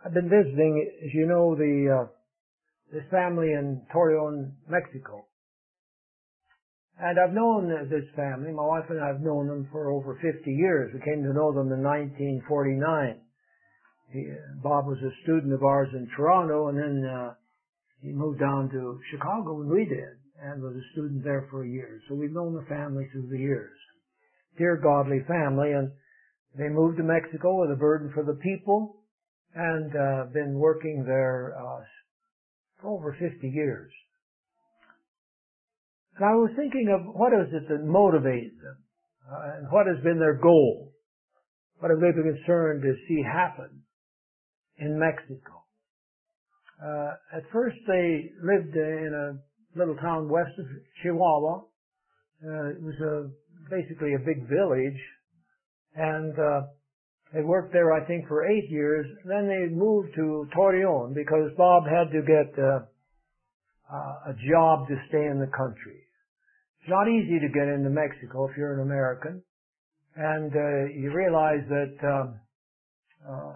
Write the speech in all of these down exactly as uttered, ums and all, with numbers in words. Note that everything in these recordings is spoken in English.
I've been visiting, as you know, the uh, this family in Torreon, Mexico. And I've known this family. My wife and I have known them for over fifty years. We came to know them in nineteen forty-nine. He, Bob was a student of ours in Toronto, and then uh, he moved down to Chicago when we did, and was a student there for a year. So we've known the family through the years. Dear godly family, and they moved to Mexico with a burden for the people, and uh, been working there uh, for over fifty years. And I was thinking of what is it that motivates them, uh, and what has been their goal. What have they been concerned to see happen in Mexico? Uh, at first they lived in a little town west of Chihuahua. Uh, it was a, basically a big village, and uh, they worked there, I think, for eight years. Then they moved to Torreon because Bob had to get uh, uh, a job to stay in the country. It's not easy to get into Mexico if you're an American, and uh, you realize that um, uh,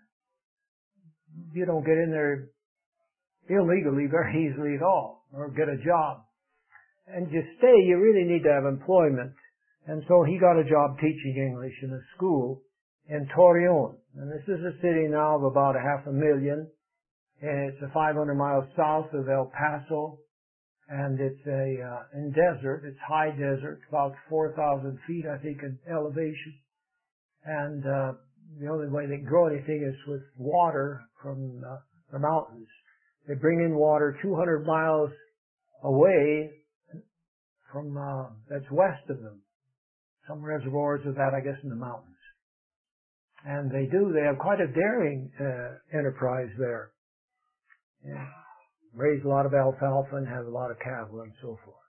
you don't get in there illegally very easily at all, or get a job. And to stay, you really need to have employment. And so he got a job teaching English in a school in Torreon. And this is a city now of about a half a million. And it's a five hundred miles south of El Paso. And it's a, uh, in desert. It's high desert, about four thousand feet, I think, in elevation. And, uh, the only way they can grow anything is with water from uh, the mountains. They bring in water two hundred miles away from, uh, that's west of them. Some reservoirs of that, I guess, in the mountains. And they do, they have quite a daring, uh, enterprise there. Yeah. Raise a lot of alfalfa and have a lot of cattle and so forth.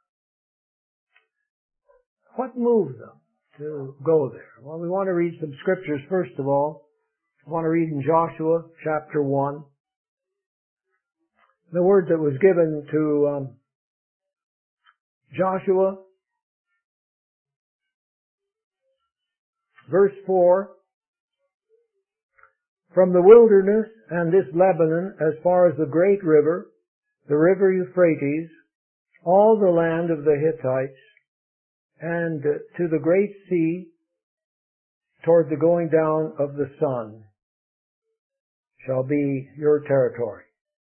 What moved them to go there? Well, we want to read some scriptures first of all. I want to read in Joshua chapter one. The word that was given to um, Joshua, verse four, from the wilderness and this Lebanon as far as the great river, the river Euphrates, all the land of the Hittites, and to the great sea toward the going down of the sun shall be your territory.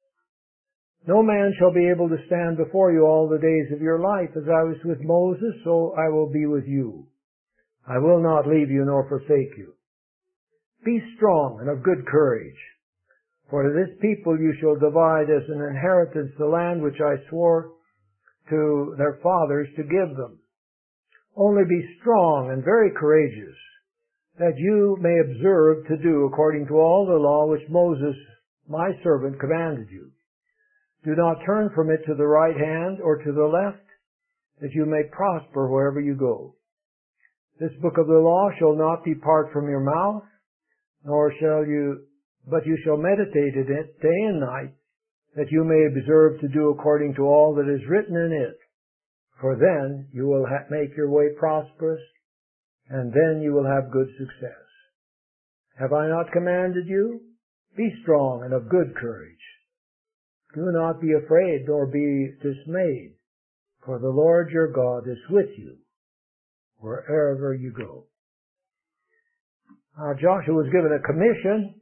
No man shall be able to stand before you all the days of your life. As I was with Moses, so I will be with you. I will not leave you nor forsake you. Be strong and of good courage. For to this people you shall divide as an inheritance the land which I swore to their fathers to give them. Only be strong and very courageous, that you may observe to do according to all the law which Moses, my servant, commanded you. Do not turn from it to the right hand or to the left, that you may prosper wherever you go. This book of the law shall not depart from your mouth, nor shall you but you shall meditate in it day and night, that you may observe to do according to all that is written in it. For then you will ha- make your way prosperous, and then you will have good success. Have I not commanded you? Be strong and of good courage. Do not be afraid nor be dismayed, for the Lord your God is with you wherever you go. Now Joshua was given a commission.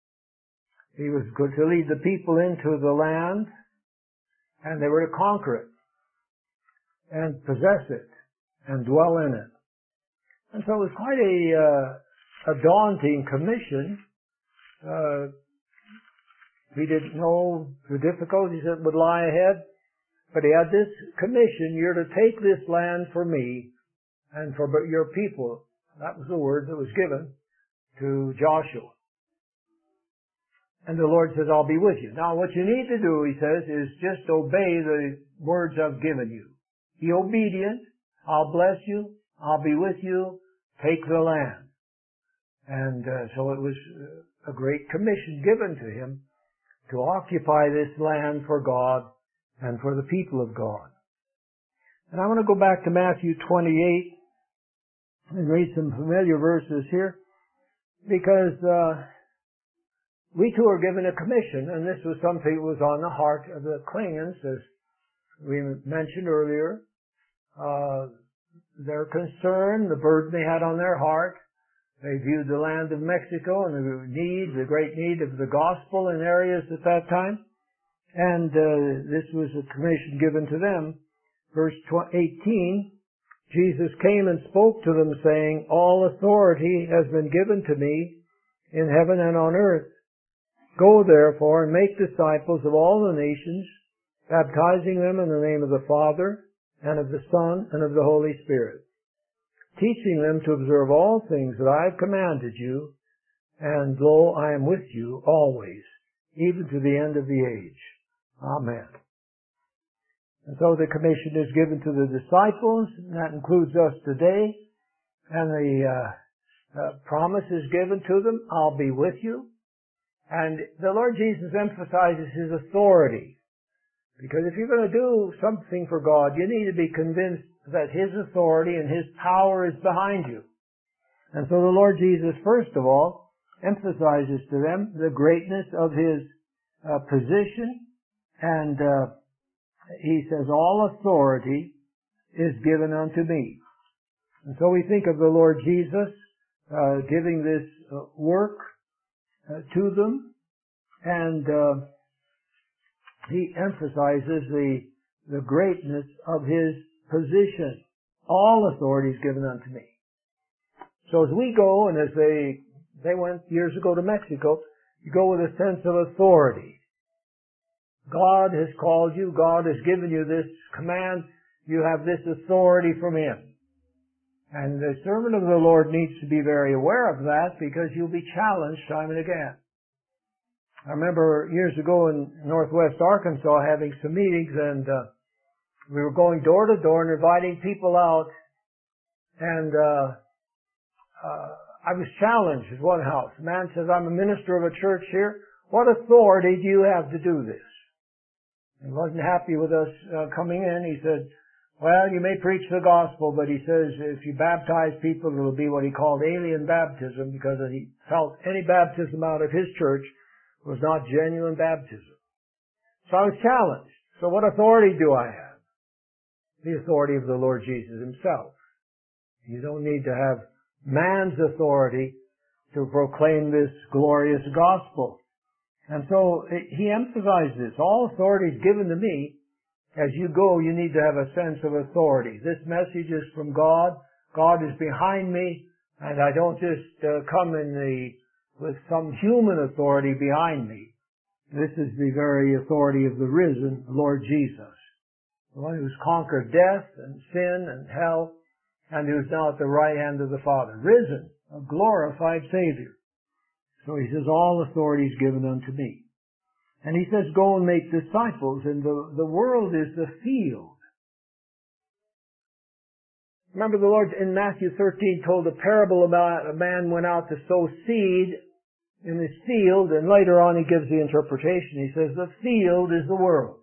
He was going to lead the people into the land, and they were to conquer it, and possess it, and dwell in it. And so it was quite a, uh, a daunting commission. Uh, he didn't know the difficulties that would lie ahead, but he had this commission: you're to take this land for me and for your people. That was the word that was given to Joshua. And the Lord says, I'll be with you. Now what you need to do, he says, is just obey the words I've given you. Be obedient. I'll bless you. I'll be with you. Take the land. And uh, so it was a great commission given to him to occupy this land for God and for the people of God. And I want to go back to Matthew twenty-eight and read some familiar verses here, because uh, we too are given a commission, and this was something that was on the heart of the Klingons, as we mentioned earlier. Uh, their concern, the burden they had on their heart. They viewed the land of Mexico and the need, the great need of the gospel in areas at that time. And uh, this was a commission given to them. Verse eighteen, Jesus came and spoke to them, saying, all authority has been given to me in heaven and on earth. Go therefore and make disciples of all the nations, baptizing them in the name of the Father, and of the Son, and of the Holy Spirit, teaching them to observe all things that I have commanded you, and lo, I am with you always, even to the end of the age. Amen. And so the commission is given to the disciples, and that includes us today, and the uh, uh, promise is given to them, I'll be with you. And the Lord Jesus emphasizes His authority. Because if you're going to do something for God, you need to be convinced that His authority and His power is behind you. And so the Lord Jesus, first of all, emphasizes to them the greatness of His uh, position, and uh, He says, all authority is given unto me. And so we think of the Lord Jesus uh, giving this uh, work uh, to them, and uh, He emphasizes the, the greatness of His position. All authority is given unto me. So as we go, and as they, they went years ago to Mexico, you go with a sense of authority. God has called you. God has given you this command. You have this authority from Him. And the servant of the Lord needs to be very aware of that, because you'll be challenged time and again. I remember years ago in northwest Arkansas having some meetings, and uh, we were going door to door and inviting people out. And uh, uh, I was challenged at one house. The man says, I'm a minister of a church here. What authority do you have to do this? He wasn't happy with us uh, coming in. He said, well, you may preach the gospel, but he says if you baptize people, it'll be what he called alien baptism, because he felt any baptism out of his church was not genuine baptism. So I was challenged. So what authority do I have? The authority of the Lord Jesus Himself. You don't need to have man's authority to proclaim this glorious gospel. And so he emphasizes this. All authority is given to me. As you go, you need to have a sense of authority. This message is from God. God is behind me, and I don't just uh, come in the with some human authority behind me. This is the very authority of the risen Lord Jesus, the one who's conquered death and sin and hell, and who's now at the right hand of the Father. Risen, a glorified Savior. So he says, all authority is given unto me. And he says, go and make disciples, and the, the world is the field. Remember the Lord in Matthew thirteen told a parable about a man went out to sow seed in his field, and later on he gives the interpretation. He says, the field is the world.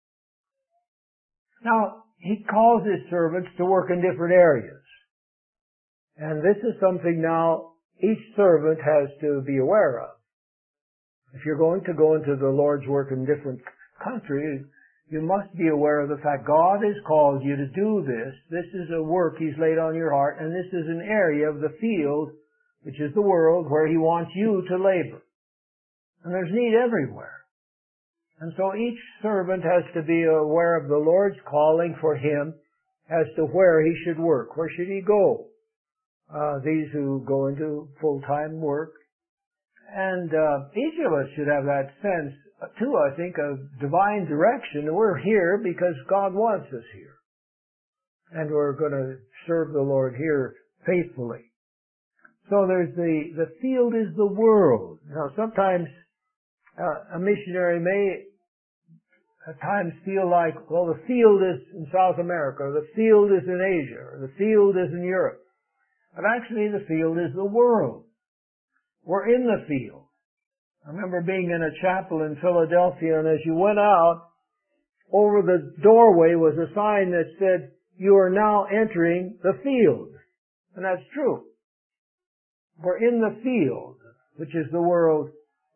Now, he calls his servants to work in different areas. And this is something now each servant has to be aware of. If you're going to go into the Lord's work in different countries, you must be aware of the fact God has called you to do this. This is a work He's laid on your heart, and this is an area of the field, which is the world, where He wants you to labor. And there's need everywhere. And so each servant has to be aware of the Lord's calling for him as to where he should work. Where should he go? Uh, these who go into full-time work. And uh, each of us should have that sense, too, I think, of divine direction. We're here because God wants us here. And we're going to serve the Lord here faithfully. So there's the, the field is the world. Now sometimes uh, a missionary may at times feel like, well, the field is in South America, or the field is in Asia, or the field is in Europe. But actually the field is the world. We're in the field. I remember being in a chapel in Philadelphia, and as you went out, over the doorway was a sign that said, you are now entering the field. And that's true. We're in the field, which is the world,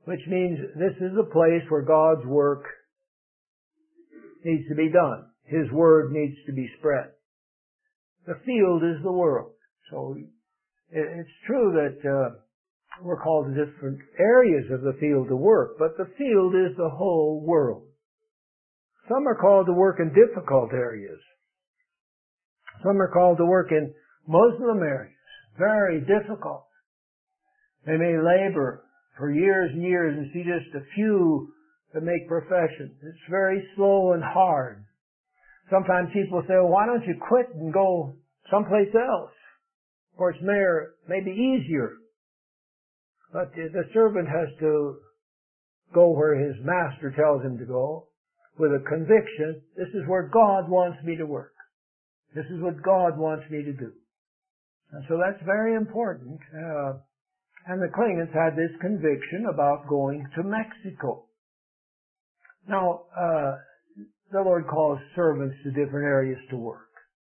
which means this is a place where God's work needs to be done. His word needs to be spread. The field is the world. So it's true that uh, we're called to different areas of the field to work, but the field is the whole world. Some are called to work in difficult areas. Some are called to work in Muslim areas. Very difficult. They may labor for years and years and see just a few that make profession. It's very slow and hard. Sometimes people say, well, why don't you quit and go someplace else? Of course, may, may be easier. But the servant has to go where his master tells him to go with a conviction, this is where God wants me to work. This is what God wants me to do. And so that's very important. Uh, and the Klingons had this conviction about going to Mexico. Now, uh, the Lord calls servants to different areas to work.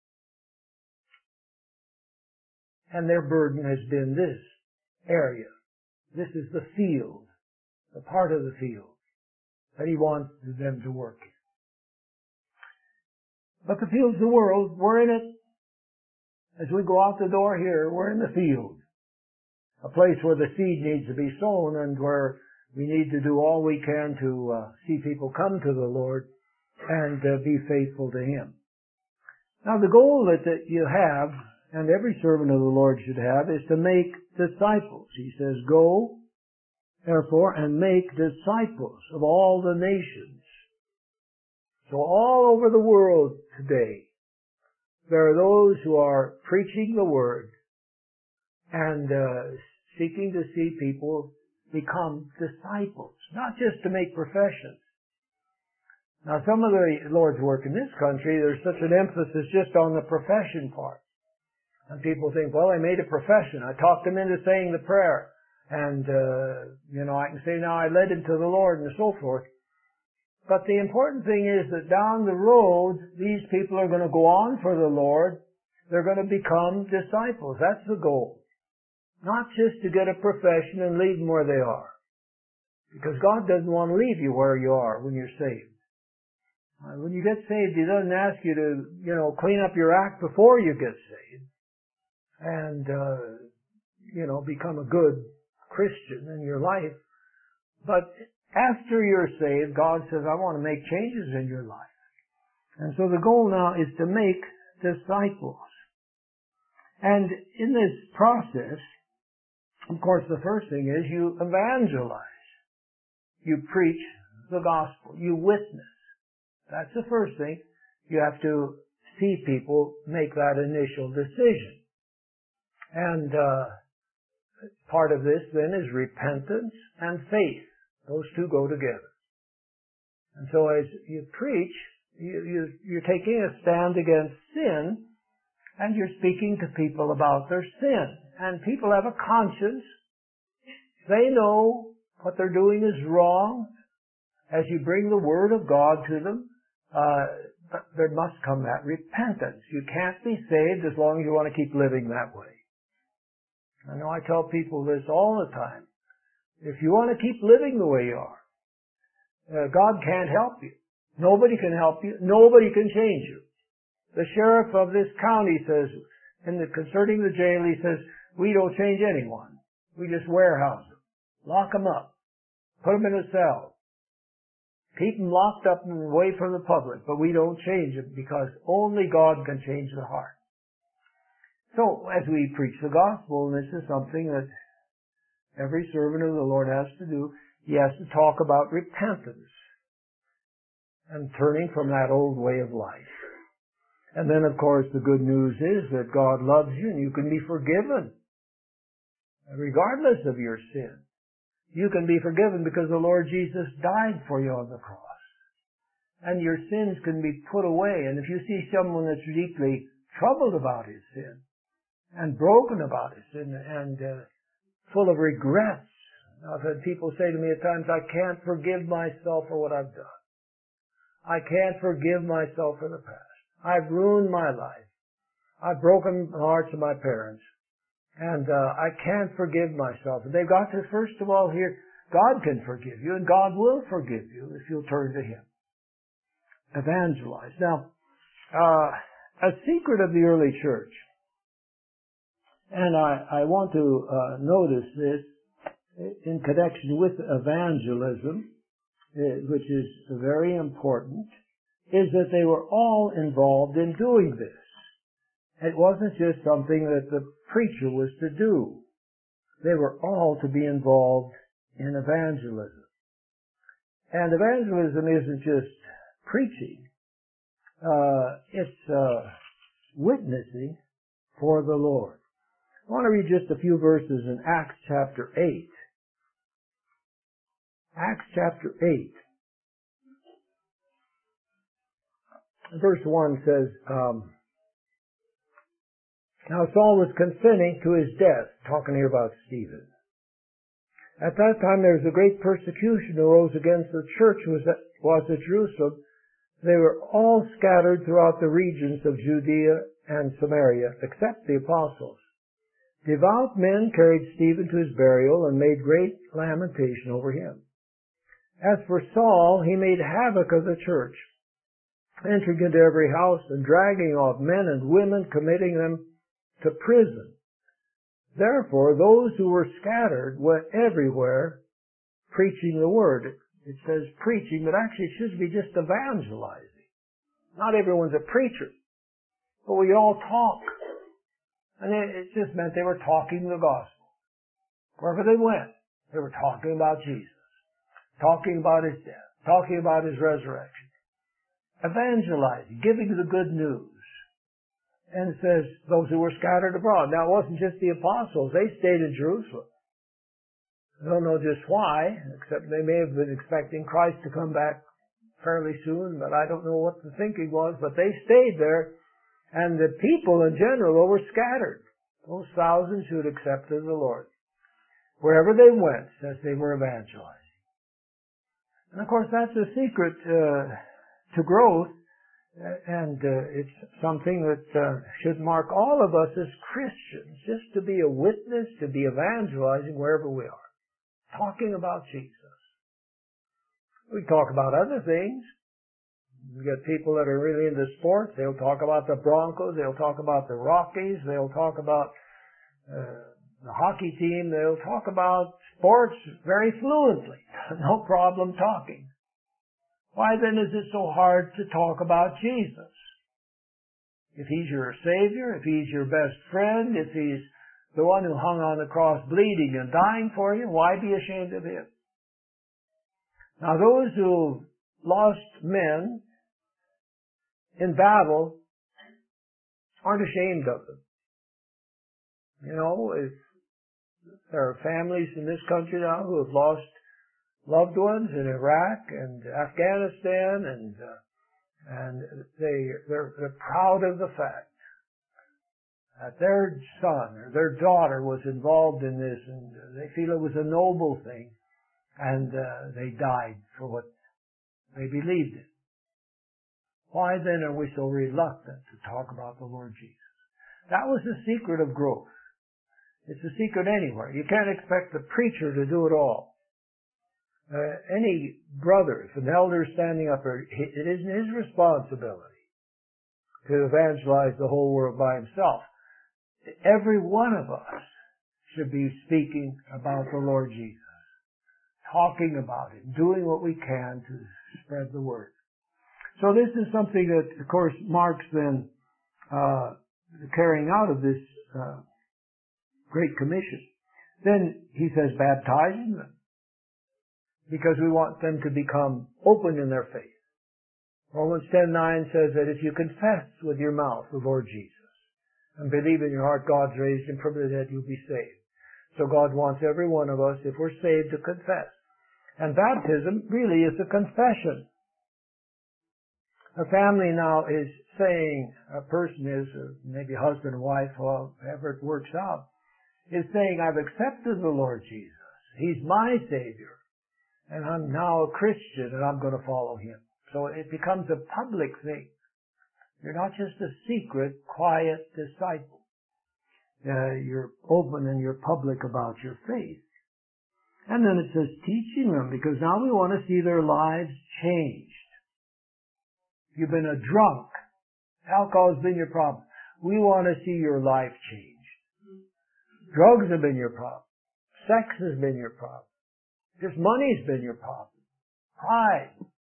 And their burden has been this area. This is the field, the part of the field that He wants them to work in. But the field's the world. We're in it. As we go out the door here, we're in the field. A place where the seed needs to be sown and where we need to do all we can to uh, see people come to the Lord and uh, be faithful to Him. Now the goal that, that you have, and every servant of the Lord should have, is to make disciples. He says, go, therefore, and make disciples of all the nations. So all over the world today, there are those who are preaching the Word and uh, seeking to see people become disciples, not just to make professions. Now, some of the Lord's work in this country, there's such an emphasis just on the profession part. And people think, well, I made a profession. I talked them into saying the prayer. And, uh, you know, I can say now I led him to the Lord and so forth. But the important thing is that down the road, these people are going to go on for the Lord. They're going to become disciples. That's the goal. Not just to get a profession and leave them where they are. Because God doesn't want to leave you where you are when you're saved. When you get saved, He doesn't ask you to, you know, clean up your act before you get saved. And, uh, you know, become a good Christian in your life. But after you're saved, God says, I want to make changes in your life. And so the goal now is to make disciples. And in this process, of course, the first thing is you evangelize. You preach the gospel. You witness. That's the first thing. You have to see people make that initial decision. And uh, part of this then is repentance and faith. Those two go together. And so as you preach, you, you, you're taking a stand against sin, and you're speaking to people about their sin. And people have a conscience. They know what they're doing is wrong. As you bring the Word of God to them, uh, there must come that repentance. You can't be saved as long as you want to keep living that way. I know I tell people this all the time. If you want to keep living the way you are, uh, God can't help you. Nobody can help you. Nobody can change you. The sheriff of this county says, in the, concerning the jail, he says, we don't change anyone. We just warehouse them. Lock them up. Put them in a cell. Keep them locked up and away from the public. But we don't change them because only God can change the heart. So, as we preach the gospel, and this is something that every servant of the Lord has to do, he has to talk about repentance and turning from that old way of life. And then, of course, the good news is that God loves you and you can be forgiven, regardless of your sin. You can be forgiven because the Lord Jesus died for you on the cross. And your sins can be put away. And if you see someone that's deeply troubled about his sin, and broken about his sin, and uh, full of regrets. I've had people say to me at times, I can't forgive myself for what I've done. I can't forgive myself for the past. I've ruined my life. I've broken the hearts of my parents. And uh, I can't forgive myself. And they've got to, first of all, hear, God can forgive you, and God will forgive you if you'll turn to Him. Evangelize. Now, uh, a secret of the early church, and I, I want to uh, notice this in connection with evangelism, which is very important, is that they were all involved in doing this. It wasn't just something that the preacher was to do. They were all to be involved in evangelism. And evangelism isn't just preaching. Uh, it's uh, witnessing for the Lord. I want to read just a few verses in Acts chapter eight. Acts chapter eight. Verse one says, um, Now Saul was consenting to his death, talking here about Stephen. At that time there was a great persecution arose against the church was at, was at Jerusalem. They were all scattered throughout the regions of Judea and Samaria, except the apostles. Devout men carried Stephen to his burial and made great lamentation over him. As for Saul, he made havoc of the church, entering into every house and dragging off men and women, committing them to prison. Therefore, those who were scattered went everywhere preaching the word. It says preaching, but actually it should be just evangelizing. Not everyone's a preacher, but we all talk. And it just meant they were talking the gospel. Wherever they went, they were talking about Jesus, talking about His death, talking about His resurrection. Evangelizing, giving the good news. And it says, those who were scattered abroad. Now, it wasn't just the apostles. They stayed in Jerusalem. I don't know just why, except they may have been expecting Christ to come back fairly soon, but I don't know what the thinking was. But they stayed there, and the people in general were scattered. Those thousands who had accepted the Lord. Wherever they went, says they were evangelizing. And of course, that's a secret uh, to growth. And uh, it's something that uh, should mark all of us as Christians, just to be a witness, to be evangelizing wherever we are, talking about Jesus. We talk about other things. We get people that are really into sports. They'll talk about the Broncos. They'll talk about the Rockies. They'll talk about uh, the hockey team. They'll talk about sports very fluently. No problem talking. Why then is it so hard to talk about Jesus? If He's your Savior, if He's your best friend, if He's the one who hung on the cross bleeding and dying for you, why be ashamed of Him? Now those who lost men in battle aren't ashamed of them. You know, if there are families in this country now who have lost loved ones in Iraq and Afghanistan, and uh, and they they're, they're proud of the fact that their son or their daughter was involved in this, and they feel it was a noble thing, and uh, they died for what they believed in. Why then are we so reluctant to talk about the Lord Jesus? That was the secret of growth. It's a secret anywhere. You can't expect the preacher to do it all. Uh, any brother, if an elder is standing up there, it isn't his responsibility to evangelize the whole world by himself. Every one of us should be speaking about the Lord Jesus, talking about Him, doing what we can to spread the word. So this is something that, of course, marks then uh, the carrying out of this uh, Great Commission. Then he says, baptizing them, because we want them to become open in their faith. Romans ten nine says that if you confess with your mouth the Lord Jesus and believe in your heart God's raised Him from the dead, you'll be saved. So God wants every one of us, if we're saved, to confess. And baptism really is a confession. A family now is saying, a person is, maybe husband and wife, however it works out, is saying, I've accepted the Lord Jesus. He's my Savior. And I'm now a Christian, and I'm going to follow Him. So it becomes a public thing. You're not just a secret, quiet disciple. Uh, you're open and you're public about your faith. And then it says teaching them, because now we want to see their lives changed. You've been a drunk. Alcohol's been your problem. We want to see your life changed. Drugs have been your problem. Sex has been your problem. Just money's been your problem. Pride.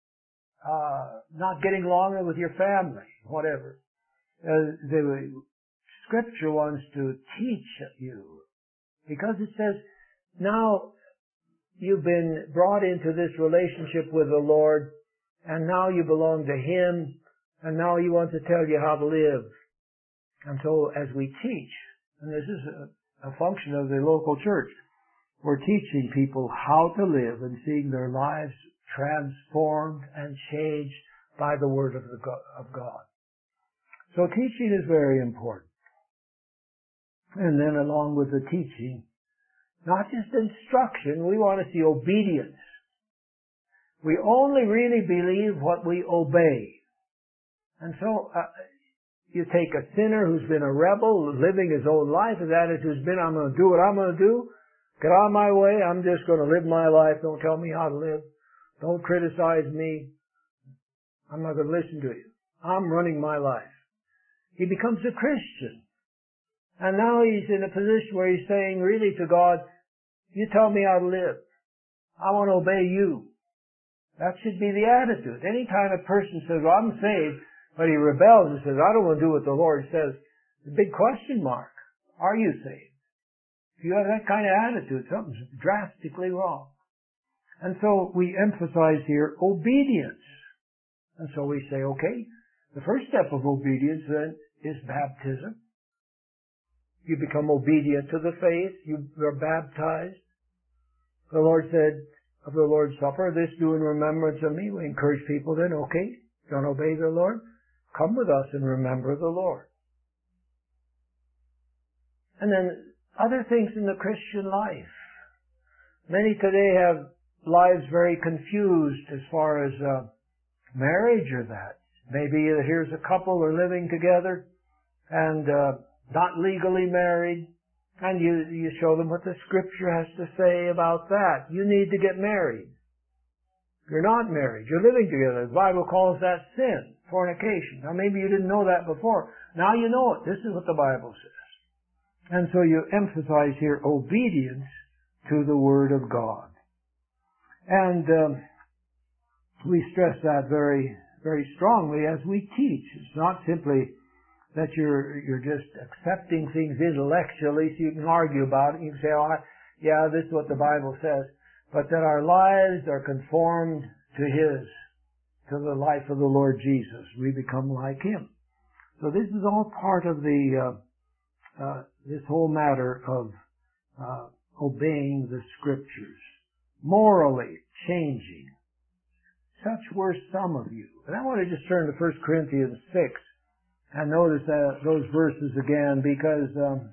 Uh, not getting along with your family. Whatever. Uh, the Scripture wants to teach you. Because it says, now you've been brought into this relationship with the Lord, and now you belong to Him, and now He wants to tell you how to live. And so as we teach, and this is a, a function of the local church, we're teaching people how to live and seeing their lives transformed and changed by the Word of, the God, of God. So teaching is very important. And then along with the teaching, not just instruction, we want to see obedience. We only really believe what we obey. And so uh, you take a sinner who's been a rebel, living his own life, his attitude's been, I'm going to do what I'm going to do, get out of my way, I'm just going to live my life, don't tell me how to live, don't criticize me, I'm not going to listen to you. I'm running my life. He becomes a Christian. And now he's in a position where he's saying really to God, you tell me how to live. I want to obey you. That should be the attitude. Any time a person says, well, I'm saved, but he rebels and says, I don't want to do what the Lord says, the big question mark. Are you saved? If you have that kind of attitude, something's drastically wrong. And so we emphasize here obedience. And so we say, okay, the first step of obedience then is baptism. You become obedient to the faith. You are baptized. The Lord said of the Lord's Supper, this do in remembrance of me. We encourage people then, okay, don't obey the Lord? Come with us and remember the Lord. And then other things in the Christian life. Many today have lives very confused as far as uh, marriage or that. Maybe here's a couple who are living together and uh, not legally married, and you, you show them what the Scripture has to say about that. You need to get married. You're not married. You're living together. The Bible calls that sin, fornication. Now maybe you didn't know that before. Now you know it. This is what the Bible says. And so you emphasize here obedience to the Word of God. And um, we stress that very, very strongly as we teach. It's not simply that you're you're just accepting things intellectually so you can argue about it. You can say, oh, yeah, this is what the Bible says. But that our lives are conformed to His, to the life of the Lord Jesus. We become like Him. So this is all part of the uh, uh, this whole matter of uh, obeying the Scriptures. Morally changing. Such were some of you. And I want to just turn to First Corinthians six. And notice uh, those verses again, because um,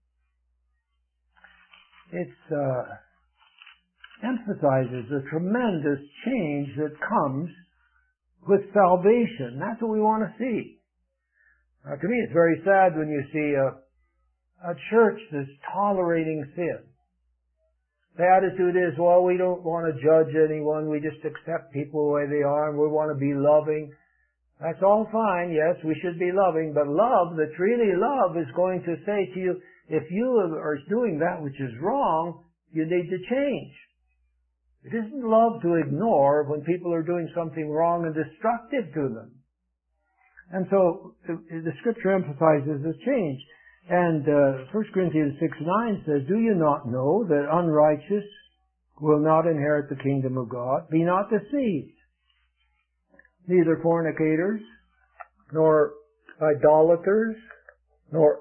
it uh, emphasizes the tremendous change that comes with salvation. That's what we want to see. Now, to me, it's very sad when you see a, a church that's tolerating sin. The attitude is, well, we don't want to judge anyone. We just accept people the way they are, and we want to be loving. That's all fine. Yes, we should be loving, but love that's really love is going to say to you, if you are doing that which is wrong, you need to change. It isn't love to ignore when people are doing something wrong and destructive to them. And so the Scripture emphasizes this change. And uh, First Corinthians six nine says, do you not know that unrighteous will not inherit the kingdom of God? Be not deceived. Neither fornicators, nor idolaters, nor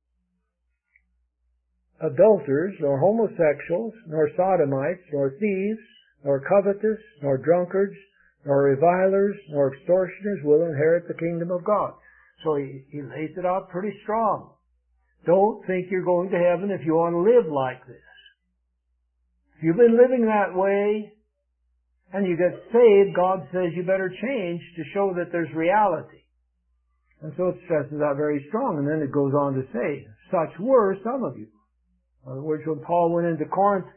adulterers, nor homosexuals, nor sodomites, nor thieves, nor covetous, nor drunkards, nor revilers, nor extortioners will inherit the kingdom of God. So he, he lays it out pretty strong. Don't think you're going to heaven if you want to live like this. If you've been living that way, and you get saved, God says you better change to show that there's reality. And so it stresses that very strong. And then it goes on to say, such were some of you. In other words, when Paul went into Corinth,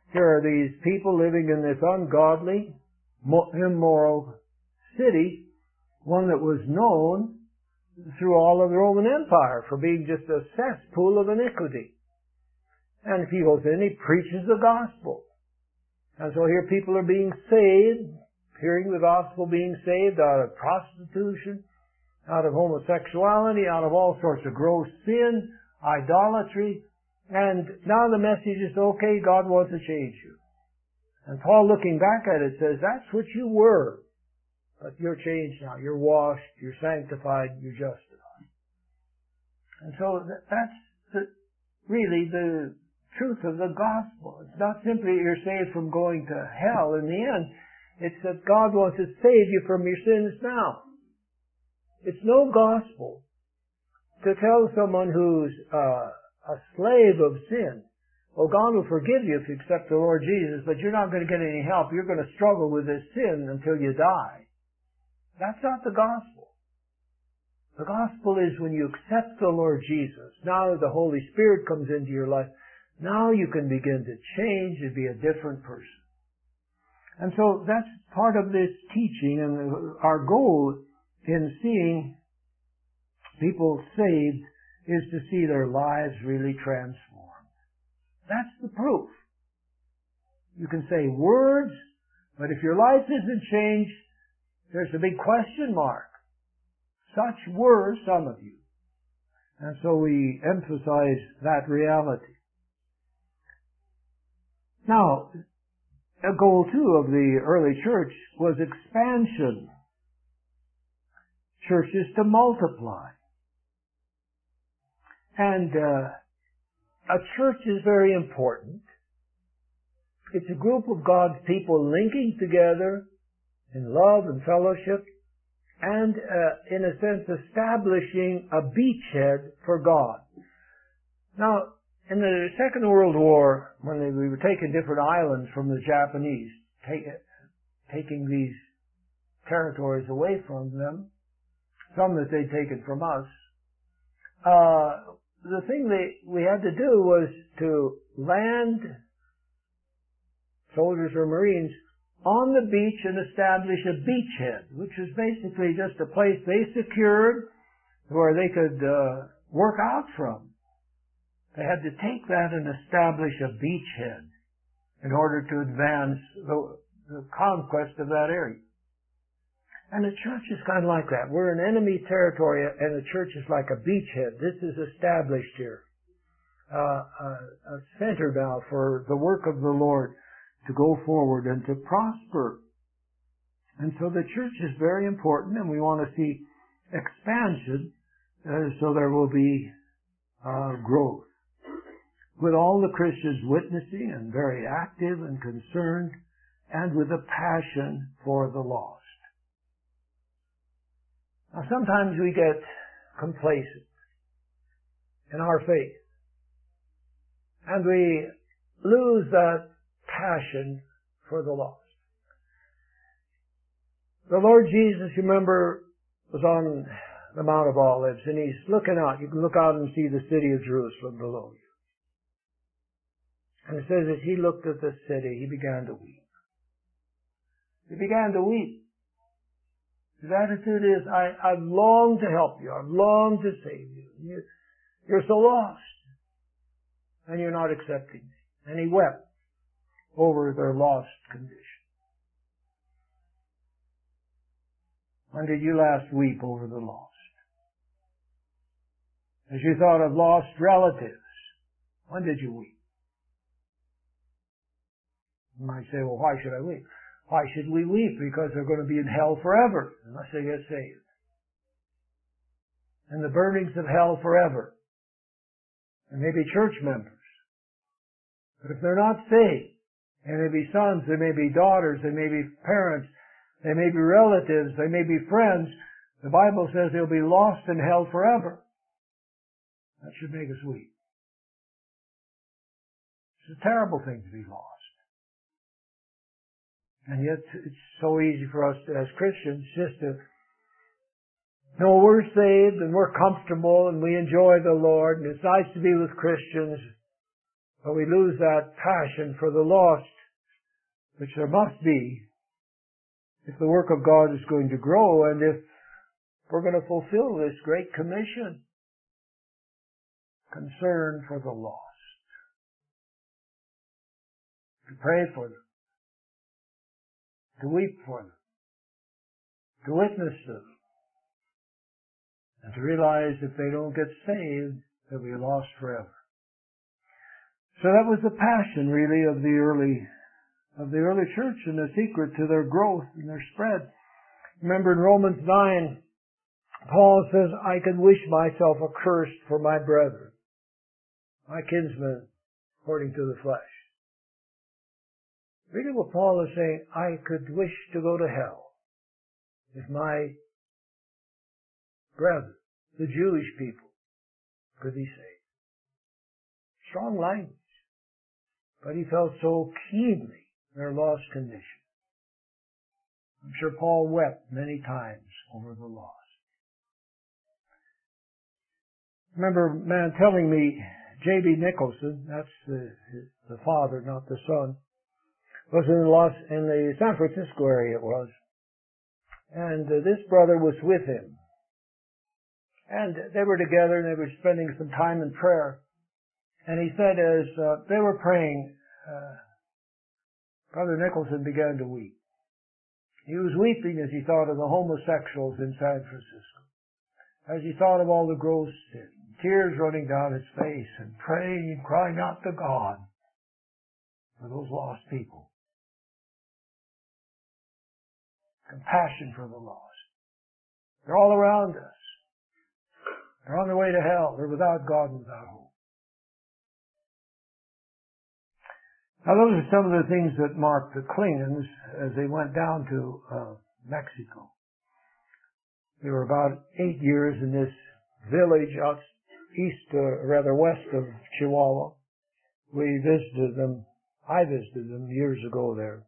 here are these people living in this ungodly, immoral city, one that was known through all of the Roman Empire for being just a cesspool of iniquity. And if he goes in, he preaches the gospel. And so here people are being saved, hearing the gospel, being saved out of prostitution, out of homosexuality, out of all sorts of gross sin, idolatry. And now the message is, okay, God wants to change you. And Paul, looking back at it, says, that's what you were. But you're changed now. You're washed, you're sanctified, you're justified. And so that's the, really the truth of the gospel. It's not simply you're saved from going to hell in the end. It's that God wants to save you from your sins now. It's no gospel to tell someone who's uh, a slave of sin, well, God will forgive you if you accept the Lord Jesus, but you're not going to get any help. You're going to struggle with this sin until you die. That's not the gospel. The gospel is when you accept the Lord Jesus, now the Holy Spirit comes into your life, now you can begin to change and be a different person. And so that's part of this teaching, and our goal in seeing people saved is to see their lives really transformed. That's the proof. You can say words, but if your life isn't changed, there's a big question mark. Such were some of you. And so we emphasize that reality. Now, a goal too of the early church was expansion. Churches to multiply. And uh, a church is very important. It's a group of God's people linking together in love and fellowship and, uh, in a sense, establishing a beachhead for God. Now, in the Second World War, when they, we were taking different islands from the Japanese, take, taking these territories away from them, some that they'd taken from us, uh, the thing that we had to do was to land soldiers or Marines on the beach and establish a beachhead, which was basically just a place they secured where they could uh, work out from. They had to take that and establish a beachhead in order to advance the, the conquest of that area. And the church is kind of like that. We're in enemy territory, and the church is like a beachhead. This is established here. Uh, a, a center now for the work of the Lord to go forward and to prosper. And so the church is very important, and we want to see expansion uh, so there will be uh, growth. With all the Christians witnessing and very active and concerned, and with a passion for the lost. Now, sometimes we get complacent in our faith, and we lose that passion for the lost. The Lord Jesus, you remember, was on the Mount of Olives, and He's looking out. You can look out and see the city of Jerusalem below you. And it says as He looked at the city, He began to weep. He began to weep. His attitude is, I, I've longed to help you. I've longed to save you. You're, you're so lost. And you're not accepting me. And He wept over their lost condition. When did you last weep over the lost? As you thought of lost relatives, when did you weep? You might say, well, why should I weep? Why should we weep? Because they're going to be in hell forever unless they get saved. And the burnings of hell forever. And they may be church members. But if they're not saved, they may be sons, they may be daughters, they may be parents, they may be relatives, they may be friends. The Bible says they'll be lost in hell forever. That should make us weep. It's a terrible thing to be lost. And yet it's so easy for us to, as Christians just to know we're saved and we're comfortable and we enjoy the Lord and it's nice to be with Christians. But we lose that passion for the lost, which there must be if the work of God is going to grow and if we're going to fulfill this great commission. Concern for the lost. To pray for them. To weep for them. To witness to them. And to realize if they don't get saved, they'll be lost forever. So that was the passion, really, of the early, of the early church and the secret to their growth and their spread. Remember in Romans nine, Paul says, I could wish myself accursed for my brethren, my kinsmen, according to the flesh. Really what Paul is saying, I could wish to go to hell if my brethren, the Jewish people, could be saved. Strong language. But he felt so keenly their lost condition. I'm sure Paul wept many times over the lost. I remember a man telling me, J B Nicholson, that's the, the father, not the son, was in Los, in the San Francisco area it was. And uh, this brother was with him. And they were together and they were spending some time in prayer. And he said as uh, they were praying, uh, Brother Nicholson began to weep. He was weeping as he thought of the homosexuals in San Francisco. As he thought of all the gross sin. Tears running down his face and praying and crying out to God for those lost people. Compassion for the lost. They're all around us. They're on their way to hell. They're without God and without hope. Now those are some of the things that marked the Klingons as they went down to uh, Mexico. They were about eight years in this village out east, uh, rather west of Chihuahua. We visited them. I visited them years ago there.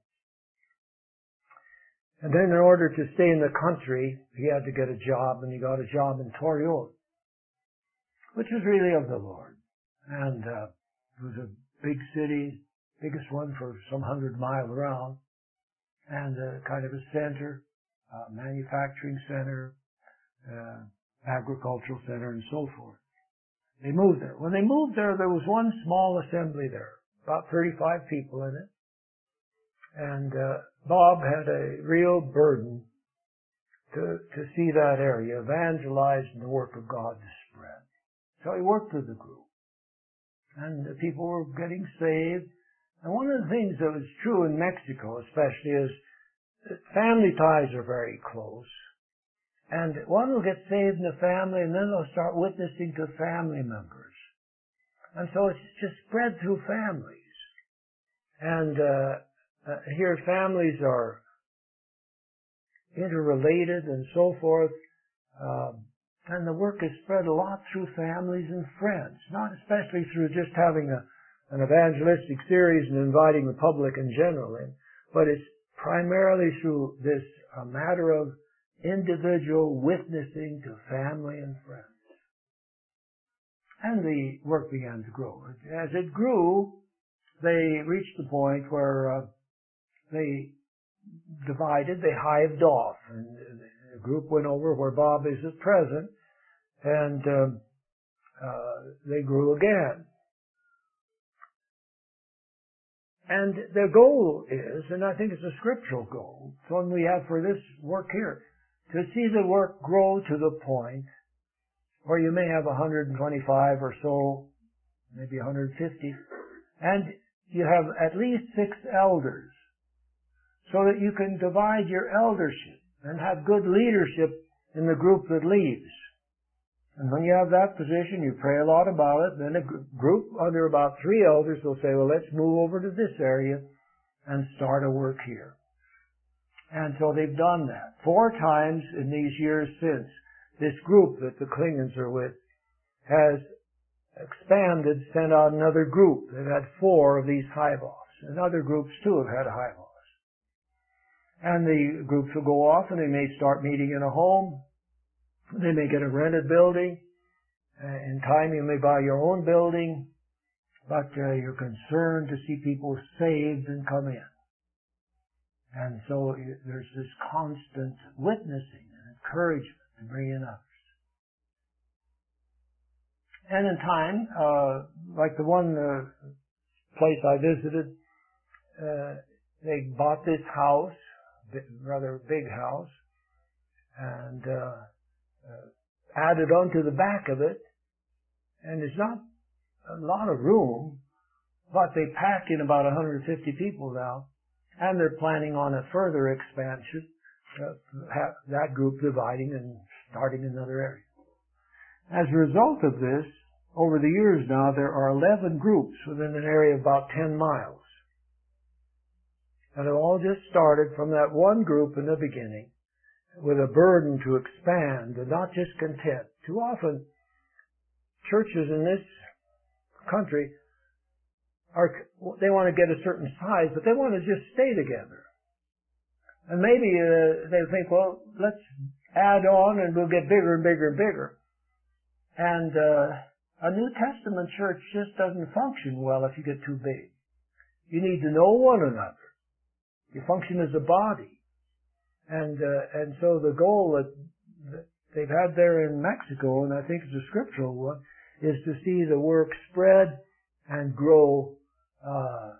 And then in order to stay in the country, he had to get a job, and he got a job in Torreon, which was really of the Lord. And uh, it was a big city, biggest one for some hundred miles around, and uh, kind of a center, uh, manufacturing center, uh, agricultural center, and so forth. They moved there. When they moved there, there was one small assembly there, about thirty-five people in it. And uh, Bob had a real burden to to see that area evangelized and the work of God to spread. So he worked with the group. And the people were getting saved. And one of the things that was true in Mexico especially is that family ties are very close. And one will get saved in the family and then they'll start witnessing to family members. And so it's just spread through families. And uh, uh, here families are interrelated and so forth. Um, and the work is spread a lot through families and friends, not especially through just having a, an evangelistic series and inviting the public in general in, but it's primarily through this uh, matter of individual witnessing to family and friends. And the work began to grow. As it grew, they reached the point where uh, they divided, they hived off, and the group went over where Bob is at present, and um, uh, they grew again. And their goal is, and I think it's a scriptural goal, it's one we have for this work here, to see the work grow to the point where you may have one hundred twenty-five or so, maybe one hundred fifty, and you have at least six elders, so that you can divide your eldership and have good leadership in the group that leads. And when you have that position, you pray a lot about it, then a group under about three elders will say, well, let's move over to this area and start a work here. And so they've done that. Four times in these years since, this group that the Klingons are with has expanded, sent out another group. They've had four of these hive-offs. And other groups, too, have had hive-offs. And the groups will go off and they may start meeting in a home. They may get a rented building. Uh, in time, you may buy your own building. but uh, you're concerned to see people saved and come in. And so there's this constant witnessing and encouragement to bring in others. And in time, uh, like the one uh, place I visited, uh, they bought this house, rather big house, and uh, uh, added onto the back of it, and there's not a lot of room, but they pack in about one hundred fifty people now, and they're planning on a further expansion, uh, have that group dividing and starting another area. As a result of this, over the years now, there are eleven groups within an area of about ten miles. And it all just started from that one group in the beginning with a burden to expand and not just content. Too often, churches in this country are, they want to get a certain size, but they want to just stay together. And maybe uh, they think, well, let's add on and we'll get bigger and bigger and bigger. And uh, a New Testament church just doesn't function well if you get too big. You need to know one another. You function as a body. And uh, and so the goal that, that they've had there in Mexico, and I think it's a scriptural one, is to see the work spread and grow, uh,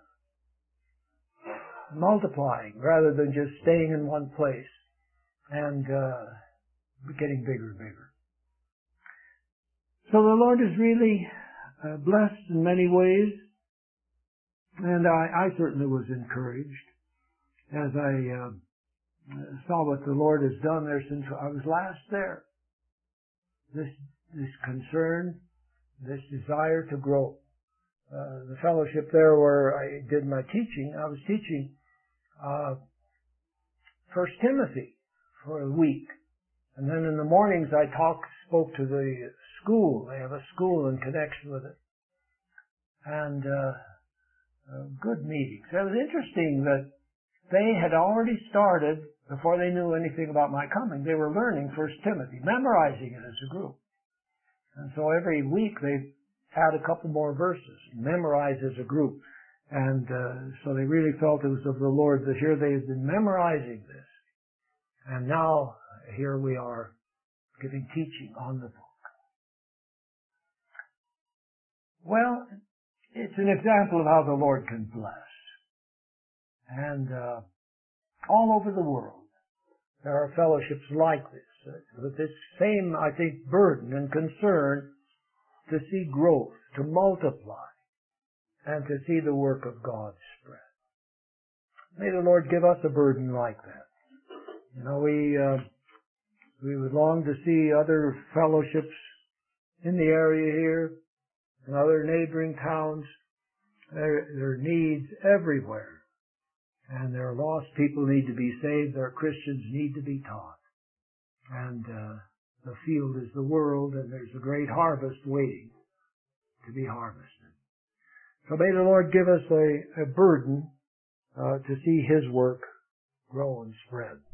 multiplying, rather than just staying in one place and uh, getting bigger and bigger. So the Lord is really uh, blessed in many ways, and I, I certainly was encouraged as I uh, saw what the Lord has done there since I was last there. This this concern, this desire to grow. Uh, the fellowship there where I did my teaching, I was teaching uh, First Timothy for a week. And then in the mornings I talked, spoke to the school. They have a school in connection with it. And uh, uh, good meetings. It was interesting that they had already started, before they knew anything about my coming, they were learning First Timothy, memorizing it as a group. And so every week they add a couple more verses, memorize as a group. And uh, so they really felt it was of the Lord that here they had been memorizing this. And now here we are giving teaching on the book. Well, it's an example of how the Lord can bless. And uh, all over the world, there are fellowships like this, uh, with this same, I think, burden and concern to see growth, to multiply, and to see the work of God spread. May the Lord give us a burden like that. You know, we uh, we would long to see other fellowships in the area here, and other neighboring towns. There, there are needs everywhere. And there are lost people need to be saved. There are Christians need to be taught. And uh, the field is the world, and there's a great harvest waiting to be harvested. So may the Lord give us a, a burden uh, to see His work grow and spread.